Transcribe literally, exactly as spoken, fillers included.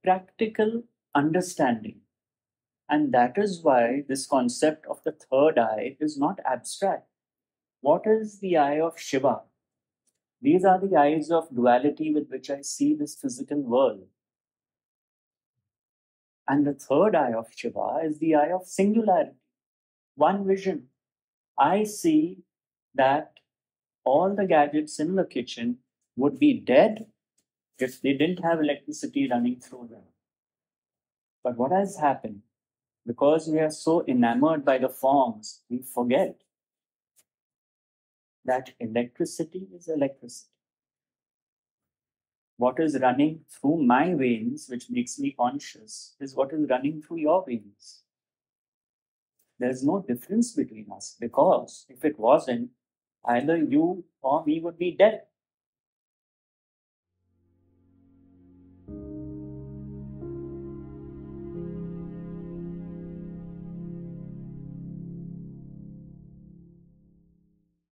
practical understanding. And that is why this concept of the third eye is not abstract. What is the eye of Shiva? These are the eyes of duality with which I see this physical world. And the third eye of Shiva is the eye of singularity, one vision. I see that all the gadgets in the kitchen would be dead if they didn't have electricity running through them. But what has happened? Because we are so enamored by the forms, we forget that electricity is electricity. What is running through my veins, which makes me conscious, is what is running through your veins. There's no difference between us, because if it wasn't, either you or me would be dead.